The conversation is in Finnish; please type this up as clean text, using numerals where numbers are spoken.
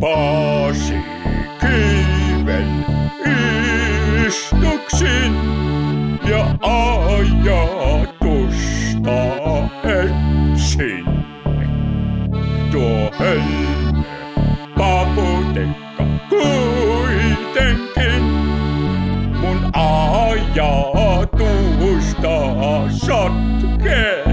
Paasikiven istuksin ja ajatusta etsin. Tuo hölmö paputekka kuitenkin mun ajatusta sotkee.